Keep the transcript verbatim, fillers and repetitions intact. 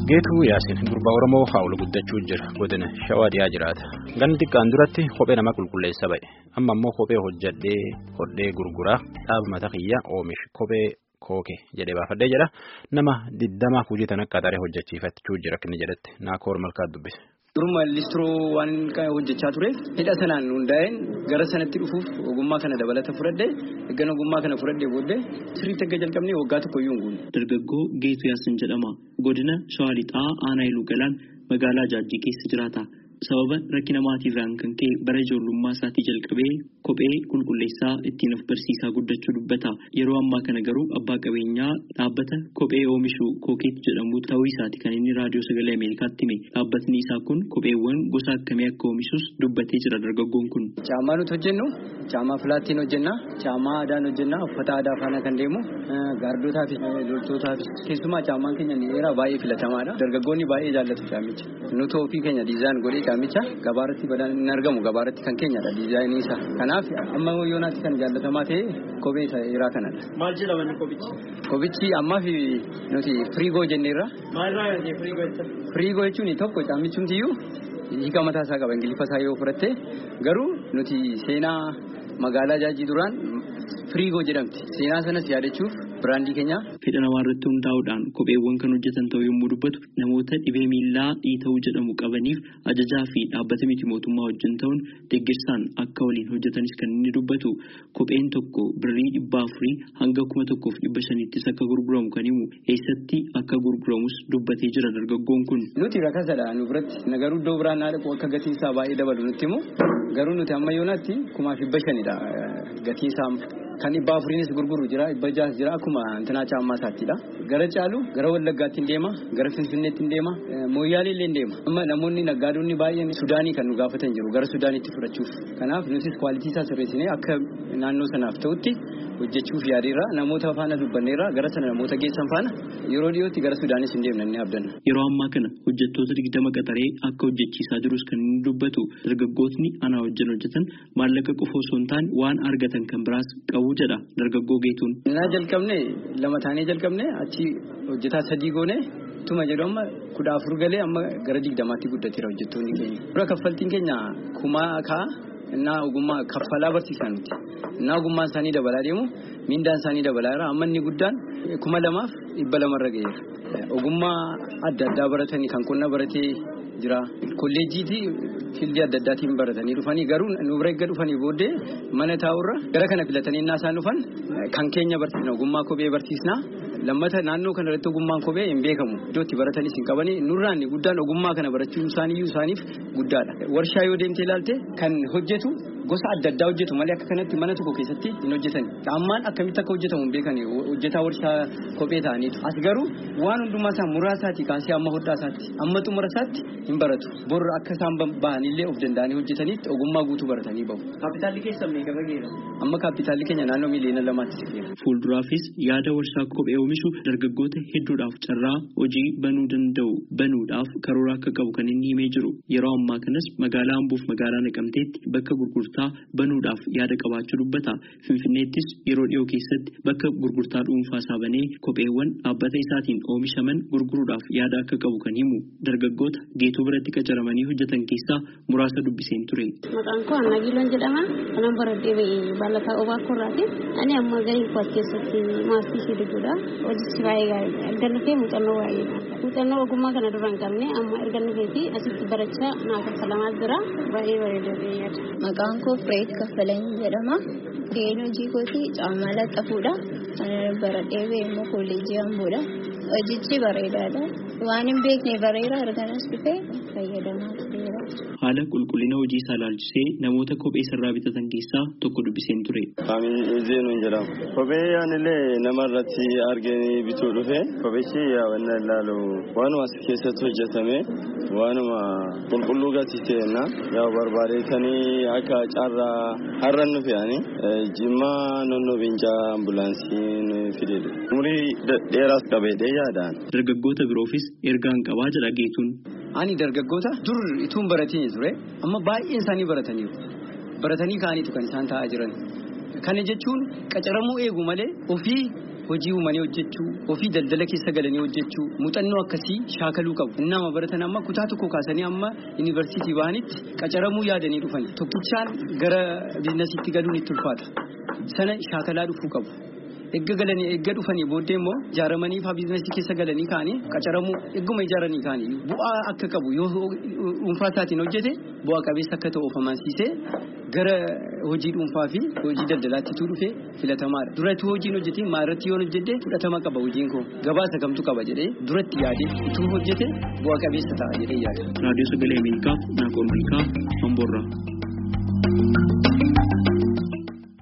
Geetuu Yaasin gurbaa Oromoo haa'ulu guddachuu jira godina Shawaa dhiyaa jiraata. Ganni xiqqaan duratti kophee nama qulqulleessa ba'e. Amma immoo kophee hojjadhee hodhee gurguraa dhaaba mata kiyya oomisha kophee kookee jedhee baafadhee jedha. Nama digdama hojii tan akka xaree hojjechiifachuu jira akka inni jedhatti Naakoor Malkaa dubbise. Duruma listroo waan hojjechaa ture hidha sanaan hundaa'een gara sanatti dhufuuf ogummaa kana dabalata fudhadhee eeggan ogummaa kana fudhadhee booddee sirriitti akka jalqabnee waggaa tokko iyyuu hin guunne. Dargaggoo Geetuu Yaasin jedhama. Godina Shawaa Lixaa Aanaa Iluu Galaan magaalaa Jaajjii keessa jiraata. Sababa rakkina maatiirraan kan ka'e bara ijoollummaa isaatii jalqabee kophee qulqulleessaa ittiin of barsiisaa guddachuu dubbata. Yeroo ammaa kana garuu abbaa qabeenyaa dhaabbata kophee oomishu Kookeet jedhamu ta'uu isaati kan inni raadiyoo sagalee Ameerikaatti hime. Dhaabbatni isaa kun kopheewwan gosa akkamii akka oomishus dubbatee jira dargaggoon kun. Caamaa nuti hojjennu caamaa filaattiin hojjenna, caamaa aadaan hojjenna, uffata aadaa faana kan deemu gaardootaa fi loltootaa fi keessumaa caamaan keenya dheeraa baay'ee filatamaadha. Dargaggoonni baay'ee jaallatu caamicha. Nuti ofii keenya diizaan godhee caamicha gabaarratti badaan hin argamu gabaarratti kan keenyadha diizaayinii isaa. Kanaaf amma yoonaatti kan jaallatamaa ta'e kophee dheeraa kanadha. Maal jedhama inni kophichi? Kophichi ammaa fi nuti firiigoo jenneerra. Maalirraa yaadee firiigoo jecha? Firiigoo jechuun tokko caamichumtiyyuu hiika mataa isaa qaba ingiliffa isaa yoo fudhatte garuu nuti seenaa magaalaa Jaajjii duraan firiigoo jedhamti. Seenaa sanas yaadachuuf biraandii keenya. Fedha namaa irratti hundaa'uudhaan kopheewwan kan hojjetan ta'uu yommuu dubbatu namoota dhibee miillaa dhiita'uu jedhamu qabaniif ajajaa fi dhaabbata miti mootummaa wajjin ta'uun deeggarsaan akka waliin hojjetanis kan inni dubbatu. Kopheen tokko birrii dhibba afurii hanga kuma tokkoof dhibba shanittis akka gurguramu kan himu eessatti akka gurguramus dubbatee jira dargaggoon kun. Nuti rakasadha nu biratti nagaruu iddoo biraan naadha akka gatiin isaa baay'ee dabalu nutti himu garuu nuti amma yoonaatti kumaaf dhibba shanidha gatiin isaa. Kan dhibba afuriinis gurguru jira dhibba jaas jira akkuma antinaa caammaa isaattiidha. Gara caalu gara Wallaggaatti hin deema gara Finfinneetti hin deema Mooyyaalee illee hin deema. Amma namoonni naggaadonni baay'een Sudaanii kan nu gaafatan jiru gara Sudaanitti fudhachuuf. Kanaaf nutis kwaalitii isaa sirreessinee akka naannoo sanaaf ta'utti hojjechuuf yaadeerra namoota faana dubbanneerra gara sana namoota geessan faana yeroo dhiyootti gara Sudaanis hin deemna inni abdanna. Yeroo ammaa kana hojjettoota digdama qaxaree akka hojjechiisaa jirus kan inni dubbatu dargaggootni ana wajjin hojjetan maallaqa qofa osoo hin taane waan argatan kan biraas qabu jedha dargaggoo Geetuun. Naa jalqabne lama taanee jalqabne achi hojjetaa sadii goone tuma jedhu amma kudha afur galee amma gara digdamaatti guddateera hojjettoonni keenya. Dura kaffaltiin keenya kumaa kaa innaa ogummaa kaffalaa barsiisaa nuti. Innaa ogummaan isaanii dabalaa deemu mindaan isaanii dabalaa jira amma inni guddaan kuma lamaaf dhibba lamarra ga'eera. Ogummaa adda addaa baratanii kan qonna baratee jira. Kolleejjiitii fiildii adda addaatiin baratanii dhufanii garuu nu bira eegga dhufanii booddee mana taa'urra gara kana filatanii innaa isaan dhufan kan keenya barsiisna ogummaa kophee barsiisna. Lammata naannoo kana irratti ogummaan kophee hin beekamu iddootti baratanis hin qabani nurraan guddaan ogummaa kana barachuun isaaniiyyuu isaaniif guddaadha. Warshaa yoo deemtee ilaalte kan hojjetu gosa adda addaa hojjetu malee akka kanatti mana tokko keessatti hin hojjetani. Ammaan akkamitti akka hojjetamu hin beekani hojjetaa warshaa kophee ta'aniitu. As garuu waan hundumaa isaa muraasaati kaasee amma hodhaasaatti amma xumurasaatti hin baratu. Bor akka isaan bahanillee of danda'anii hojjetanitti ogummaa guutuu baratanii bahu. Kaapitaalli keessan meeqa fageera? Amma kaapitaalli keenya naannoo miliyoona lamaatti siqeera. Fuulduraafis yaada warshaa kophee oomishu dargaggoota hedduudhaaf carraa hojii banuu danda'u banuudhaaf karoora akka qabu kan inni himee jiru. Yeroo ammaa kanas magaalaa Ambuuf magaalaa Naqamteetti bakka gurgurtaa banuudhaaf yaada qabaachuu dubbata. Finfinneettis yeroo dhiyoo keessatti bakka gurgurtaa dhuunfaa isaa banee kopheewwan dhaabbata isaatiin oomishaman gurguruudhaaf yaada akka qabu kan himu dargaggoota Geetuu biratti qacaramanii hojjetan keessaa muraasa dubbiseen ture. Maqaan koo Anna Giloon jedhama. Kanan baradhee Baalataa Obaa Korraati. Ani amma gahee koo as keessatti maastii ishee dubbuudha. Hojichi baay'ee gaariidha. Erga nufee muuxannoo baay'eedha. Muuxannoo ogummaa kana dura hin qabne amma erga nufee fi asitti barachaa naa kaffalamaa jira. Baay'ee bareedaa yaada. Maqaan koo Fireet Kaffaleen jedhama. Gaheen hojii kooti caammaa laxxafuudha. Baradhee immoo kolleejjii Amboodha. Hojichi bareedaadha. Waan hin beekne bareedaa arganas dhufee fayyadamaa tureera. Haala qulqullina hojii isaa ilaalchisee namoota kophee sirraa bitatan keessaa tokko dubbiseen ture. Faamii Zeenuun jedhama. Kophee yaanillee namarratti arganii bituu dhufe kophichi yaa'annaa ilaalu waanuma as keessatti hojjetame waanuma qulqulluu gatii ta'enna yaa barbaadeetanii akka carraa har'an nu fe'anii jimmaa nonnoo bincaa ambulaansiin fideedha. Umurii dheeraas qabeedhee yaadaan. Dargaggoota biroofis ergaan qabaa jedha Geetuun. Ani dargaggoota dur ituun baratiin ture amma baay'een isaanii barataniiru. Baratanii ka'aniitu kan isaan taa'aa jiran. Kana jechuun qacaramuu eegu malee ofii hojii uumanii hojjechuu ofii daldala keessa galanii hojjechuu muuxannoo akkasii shaakaluu qabu. Nama baratan amma kutaa tokko kaasanii amma yuunivarsiitii bahanitti qacaramuu yaadanii dhufan tokkichaan gara biizinasiitti galuun itti ulfaata. Sana shaakalaa dhufuu qabu. Eegga galanii eegga dhufanii booddee immoo ijaaramanii faa biizinasii keessa galanii kaanii qacaramuu eegguma ijaaranii kaanii bu'aa akka qabu yoo dhuunfaa isaatiin hojjete bu'aa qabeessa akka ta'u of amansiisee gara hojii dhuunfaa fi hojii daldalaatti dhufee filatamaadha. Duratti hojiin hojjetee maarratti yoo hojjete fudhatama qaba hojiin koo gabaasa kamtu qaba jedhee duratti yaadee utuu hojjete bu'aa qabeessa ta'a jedhee yaada. Raadiyoo Sagalee Ameerikaaf Naaqol Malkaa Amboorraa.